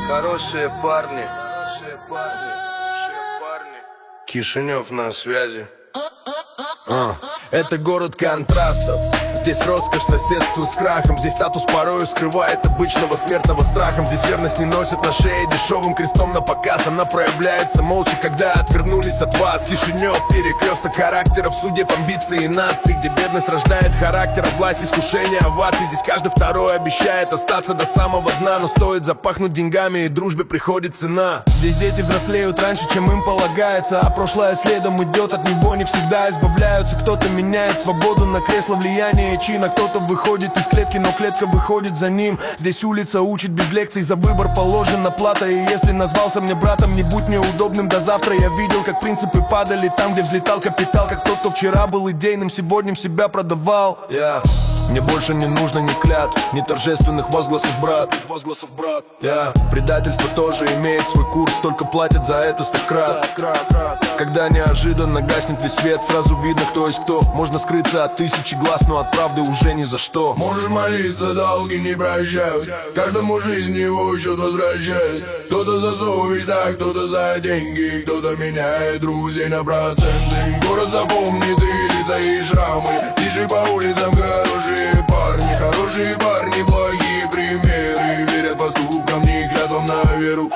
Хорошие парни. Кишинев на связи. Это город контрастов. Здесь роскошь соседству с крахом. Здесь статус порою скрывает обычного смертного страхом. Здесь верность не носит на шее дешевым крестом на показ. Она проявляется молча, когда отвернулись от вас. Кишинев, перекресток характеров, судеб, амбиций и наций, где бедность рождает характер, а власть искушение оваций. Здесь каждый второй обещает остаться до самого дна, но стоит запахнуть деньгами, и дружбе приходит цена. Здесь дети взрослеют раньше, чем им полагается, а прошлое следом идет, от него не всегда избавляются. Кто-то меняет свободу на кресло влияния и чина, кто-то выходит из клетки, но клетка выходит за ним. Здесь улица учит без лекций, за выбор положена плата. И если назвался мне братом, не будь мне удобным до завтра. Я видел, как принципы падали там, где взлетал капитал. Как тот, кто вчера был идейным, сегодня себя продавал. Мне больше не нужно ни клятв, ни торжественных возгласов, брат. Предательство тоже имеет свой курс, только платят за это 100 крат. Когда неожиданно гаснет весь свет, сразу видно, кто есть кто. Можно скрыться от тысячи глаз, но от правды уже ни за что. Можешь молиться, долги не прощают, каждому жизнь его счет возвращает. Кто-то за совесть, а кто-то за деньги, кто-то меняет друзей на проценты. Город запомнит и лица, и шрамы. Тише по улицам хорошие парни, плохие примеры. Верят поступкам, не клятвам на веру.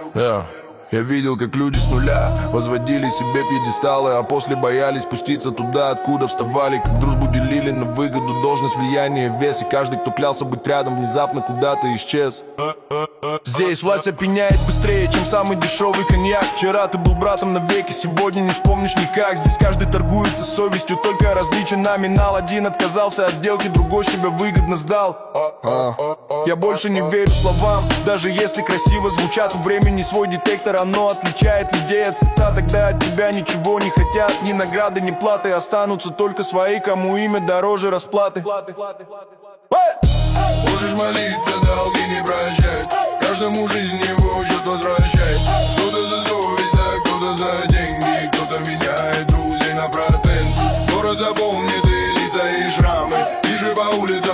Я видел, как люди с нуля возводили себе пьедесталы, а после боялись спуститься туда, откуда вставали. Как дружбу делили на выгоду, должность, влияние, вес. И каждый, кто клялся быть рядом, внезапно куда-то исчез. Здесь власть опьяняет быстрее, чем самый дешевый коньяк. Вчера ты был братом навеки, сегодня не вспомнишь никак. Здесь каждый торгуется совестью, только различен номинал. Один отказался от сделки, другой себя выгодно сдал. Я больше не верю словам, даже если красиво звучат. У времени свой детектор, оно отличает людей от цитат. Тогда от тебя ничего не хотят, ни награды, ни платы. Останутся только свои, кому имя дороже расплаты. Можешь молиться, долги не прощать, каждому жизнь его счет возвращает. Кто-то за совесть, а кто-то за деньги, кто-то меняет друзей на процент. Город запомнит и лица, и шрамы. Тише по улице